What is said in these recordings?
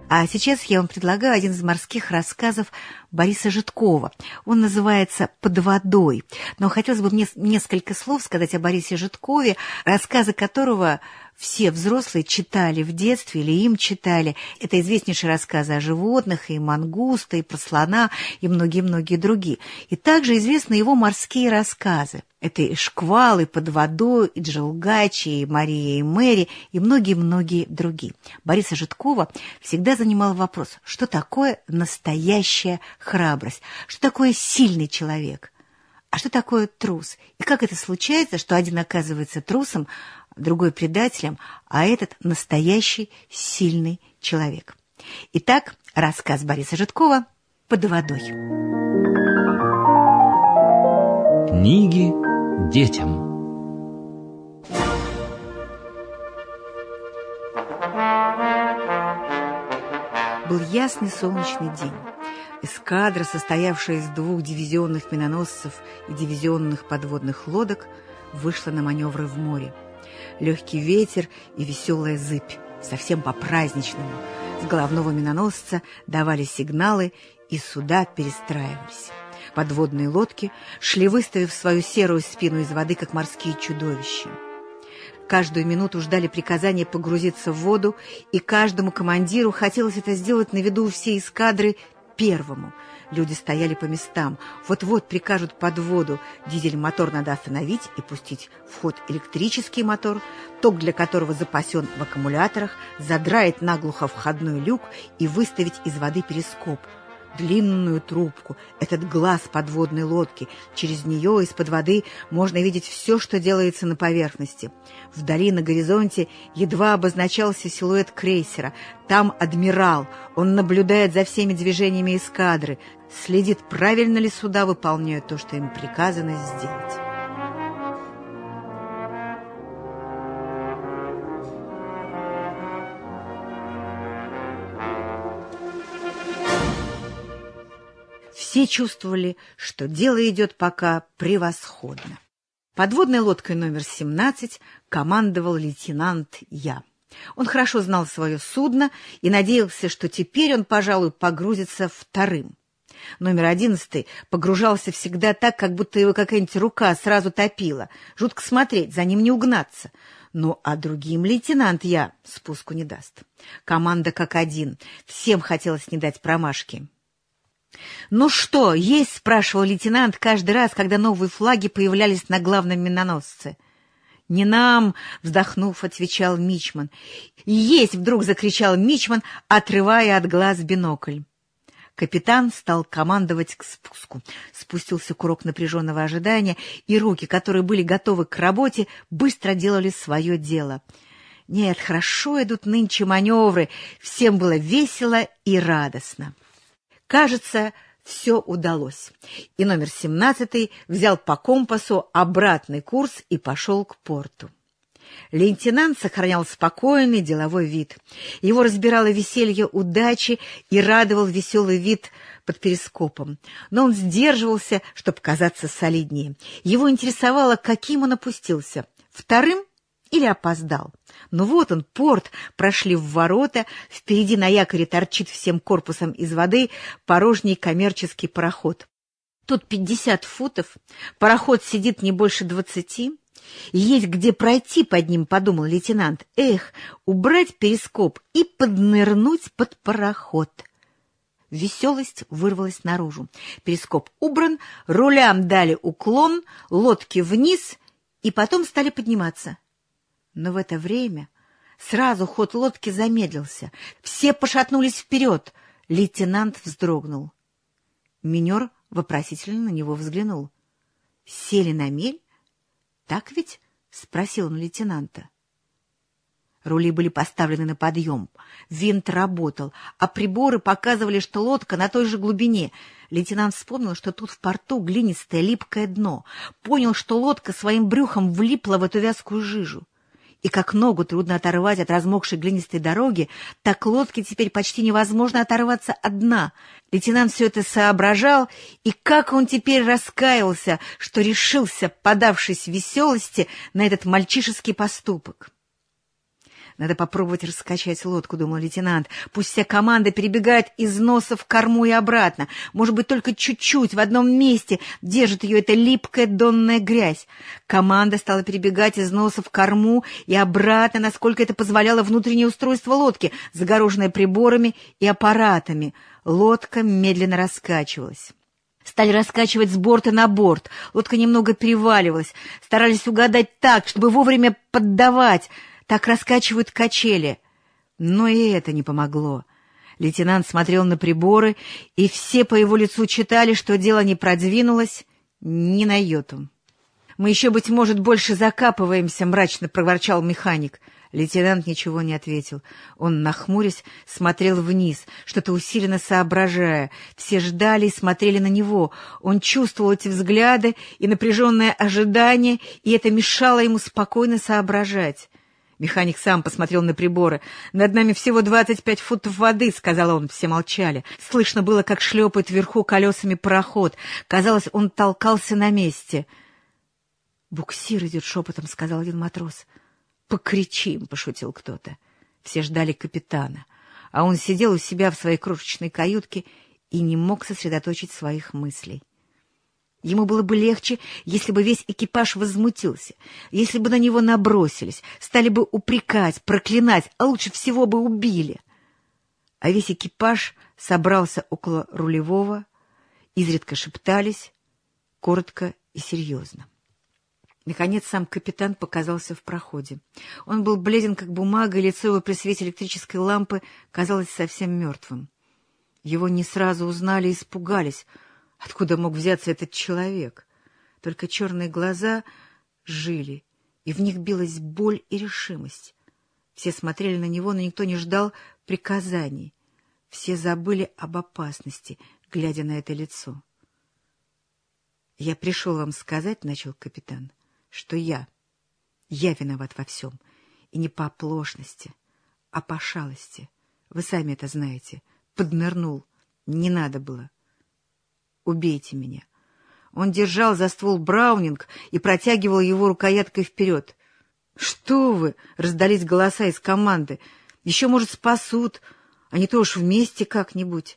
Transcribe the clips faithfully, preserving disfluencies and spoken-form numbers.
А сейчас я вам предлагаю один из морских рассказов Бориса Житкова. Он называется «Под водой». Но хотелось бы мне несколько слов сказать о Борисе Житкове, рассказы которого все взрослые читали в детстве или им читали. Это известнейшие рассказы о животных, и мангуста, и про слона, и многие-многие другие. И также известны его морские рассказы. Это и «Шквал», и «Под водой», и «Джалгачи», и «Мария и Мэри», и многие-многие другие. Бориса Житкова всегда занимал вопрос, что такое настоящая храбрость, что такое сильный человек, а что такое трус, и как это случается, что один оказывается трусом, другой предателем, а этот настоящий сильный человек. Итак, рассказ Бориса Житкова «Под водой». Книги детям. Был ясный солнечный день. Эскадра, состоявшая из двух дивизионных миноносцев и дивизионных подводных лодок, вышла на маневры в море. Легкий ветер и веселая зыбь, совсем по-праздничному, с головного миноносца давали сигналы, и суда перестраивались. Подводные лодки шли, выставив свою серую спину из воды, как морские чудовища. Каждую минуту ждали приказания погрузиться в воду, и каждому командиру хотелось это сделать на виду у всей эскадры первому. Люди стояли по местам. Вот-вот прикажут под воду. Дизель-мотор надо остановить и пустить в ход электрический мотор, ток для которого запасен в аккумуляторах, задраить наглухо входной люк и выставить из воды перископ. Длинную трубку, этот глаз подводной лодки. Через нее из-под воды можно видеть все, что делается на поверхности. Вдали на горизонте едва обозначался силуэт крейсера. Там адмирал. Он наблюдает за всеми движениями эскадры, следит, правильно ли суда выполняют то, что им приказано сделать. Все чувствовали, что дело идет пока превосходно. Подводной лодкой номер семнадцать командовал лейтенант Я. Он хорошо знал свое судно и надеялся, что теперь он, пожалуй, погрузится вторым. Номер одиннадцатый погружался всегда так, как будто его какая-нибудь рука сразу топила. Жутко смотреть, за ним не угнаться. Ну, а другим лейтенант Я спуску не даст. Команда как один. Всем хотелось не дать промашки. «Ну что, есть?» — спрашивал лейтенант каждый раз, когда новые флаги появлялись на главном миноносце. «Не нам!» — вздохнув, отвечал мичман. «Есть!» — вдруг закричал мичман, отрывая от глаз бинокль. Капитан стал командовать к спуску. Спустился курок напряженного ожидания, и руки, которые были готовы к работе, быстро делали свое дело. Нет, хорошо идут нынче маневры, всем было весело и радостно. Кажется, все удалось, и номер семнадцатый взял по компасу обратный курс и пошел к порту. Лейтенант сохранял спокойный деловой вид. Его разбирало веселье удачи и радовал веселый вид под перископом. Но он сдерживался, чтобы казаться солиднее. Его интересовало, каким он опустился — вторым или опоздал. Ну вот он, порт, прошли в ворота, впереди на якоре торчит всем корпусом из воды порожний коммерческий пароход. Тут пятьдесят футов, пароход сидит не больше двадцати. Есть где пройти под ним, подумал лейтенант. Эх, убрать перископ и поднырнуть под пароход. Веселость вырвалась наружу. Перископ убран, рулям дали уклон, лодки вниз, и потом стали подниматься. Но в это время сразу ход лодки замедлился. Все пошатнулись вперед. Лейтенант вздрогнул. Минер вопросительно на него взглянул. «Сели на мель? Так ведь?» — спросил он лейтенанта. Рули были поставлены на подъем. Винт работал, а приборы показывали, что лодка на той же глубине. Лейтенант вспомнил, что тут в порту глинистое липкое дно. Понял, что лодка своим брюхом влипла в эту вязкую жижу. И как ногу трудно оторвать от размокшей глинистой дороги, так лодке теперь почти невозможно оторваться от дна. Лейтенант все это соображал, и как он теперь раскаялся, что решился, подавшись веселости, на этот мальчишеский поступок. Надо попробовать раскачать лодку, думал лейтенант. Пусть вся команда перебегает из носа в корму и обратно. Может быть, только чуть-чуть в одном месте держит ее эта липкая донная грязь. Команда стала перебегать из носа в корму и обратно, насколько это позволяло внутреннее устройство лодки, загороженное приборами и аппаратами. Лодка медленно раскачивалась. Стали раскачивать с борта на борт. Лодка немного переваливалась. Старались угадать так, чтобы вовремя поддавать. Так раскачивают качели. Но и это не помогло. Лейтенант смотрел на приборы, и все по его лицу читали, что дело не продвинулось ни на йоту. «Мы еще, быть может, больше закапываемся», — мрачно проворчал механик. Лейтенант ничего не ответил. Он, нахмурясь, смотрел вниз, что-то усиленно соображая. Все ждали и смотрели на него. Он чувствовал эти взгляды и напряженное ожидание, и это мешало ему спокойно соображать. Механик сам посмотрел на приборы. «Над нами всего двадцать пять футов воды», — сказал он. Все молчали. Слышно было, как шлепает вверху колесами пароход. Казалось, он толкался на месте. «Буксир идет шепотом», — сказал один матрос. «Покричим», — пошутил кто-то. Все ждали капитана, а он сидел у себя в своей крошечной каютке и не мог сосредоточить своих мыслей. Ему было бы легче, если бы весь экипаж возмутился, если бы на него набросились, стали бы упрекать, проклинать, а лучше всего бы убили. А весь экипаж собрался около рулевого, изредка шептались, коротко и серьезно. Наконец сам капитан показался в проходе. Он был бледен, как бумага, и лицо его при свете электрической лампы казалось совсем мертвым. Его не сразу узнали и испугались. Откуда мог взяться этот человек? Только черные глаза жили, и в них билась боль и решимость. Все смотрели на него, но никто не ждал приказаний. Все забыли об опасности, глядя на это лицо. «Я пришел вам сказать, — начал капитан, — что я, я виноват во всем, и не по оплошности, а по шалости. Вы сами это знаете. Поднырнул. Не надо было. Убейте меня». Он держал за ствол браунинг и протягивал его рукояткой вперед. «Что вы?» — раздались голоса из команды. «Еще, может, спасут, а не то уж вместе как-нибудь».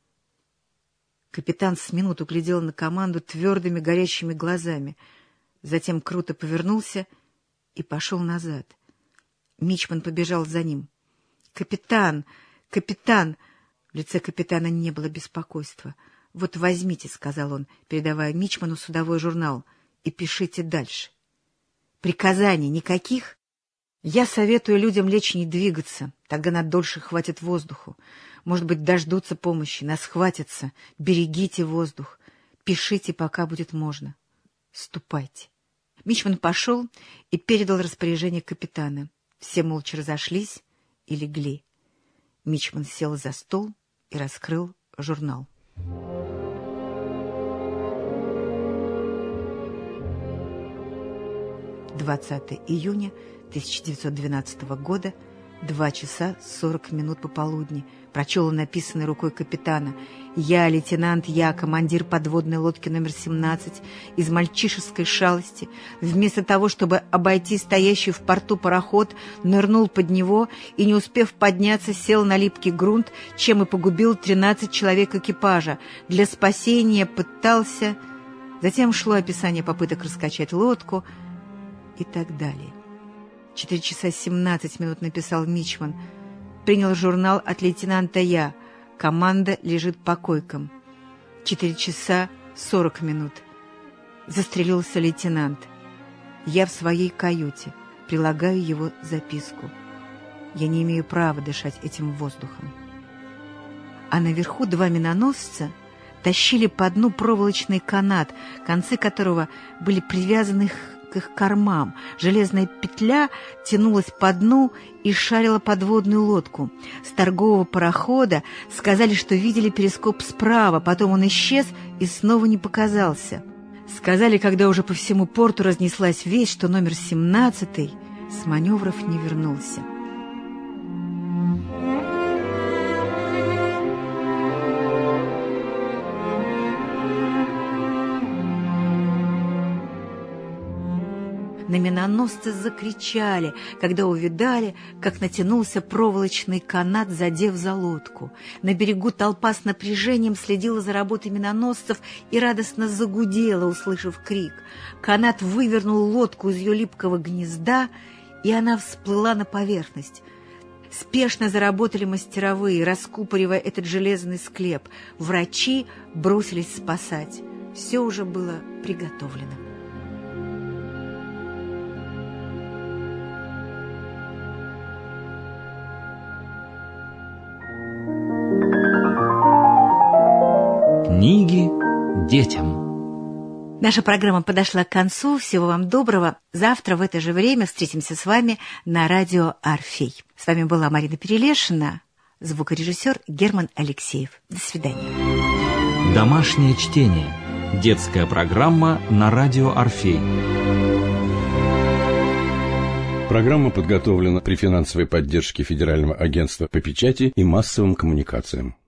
Капитан с минуту глядел на команду твердыми горящими глазами. Затем круто повернулся и пошел назад. Мичман побежал за ним. «Капитан! Капитан!» В лице капитана не было беспокойства. «Вот возьмите, — сказал он, передавая Мичману судовой журнал, — и пишите дальше. Приказаний никаких? Я советую людям лечь и не двигаться, тогда надольше хватит воздуху. Может быть, дождутся помощи, нас хватится. Берегите воздух. Пишите, пока будет можно. Ступайте». Мичман пошел и передал распоряжение капитана. Все молча разошлись и легли. Мичман сел за стол и раскрыл журнал. двадцатое июня тысяча девятьсот двенадцатого года, два часа сорок минут пополудни. Прочел он написанное рукой капитана. «Я, лейтенант Я, командир подводной лодки номер семнадцать, из мальчишеской шалости, вместо того, чтобы обойти стоящий в порту пароход, нырнул под него и, не успев подняться, сел на липкий грунт, чем и погубил тринадцать человек экипажа. Для спасения пытался...» Затем шло описание попыток раскачать лодку и так далее. Четыре часа семнадцать минут написал Мичман. Принял журнал от лейтенанта Я. Команда лежит по койкам. Четыре часа сорок минут. Застрелился лейтенант. Я в своей каюте. Прилагаю его записку. Я не имею права дышать этим воздухом. А наверху два миноносца тащили по дну проволочный канат, концы которого были привязаны к их кормам. Железная петля тянулась по дну и шарила подводную лодку. С торгового парохода сказали, что видели перископ справа, потом он исчез и снова не показался. Сказали, когда уже по всему порту разнеслась весть, что номер семнадцатый с маневров не вернулся. На миноносцы закричали, когда увидали, как натянулся проволочный канат, задев за лодку. На берегу толпа с напряжением следила за работой миноносцев и радостно загудела, услышав крик. Канат вывернул лодку из ее липкого гнезда, и она всплыла на поверхность. Спешно заработали мастеровые, раскупоривая этот железный склеп. Врачи бросились спасать. Все уже было приготовлено. Книги детям. Наша программа подошла к концу. Всего вам доброго. Завтра в это же время встретимся с вами на радио «Орфей». С вами была Марина Перелешина, звукорежиссер Герман Алексеев. До свидания. Домашнее чтение. Детская программа на радио «Орфей». Программа подготовлена при финансовой поддержке Федерального агентства по печати и массовым коммуникациям.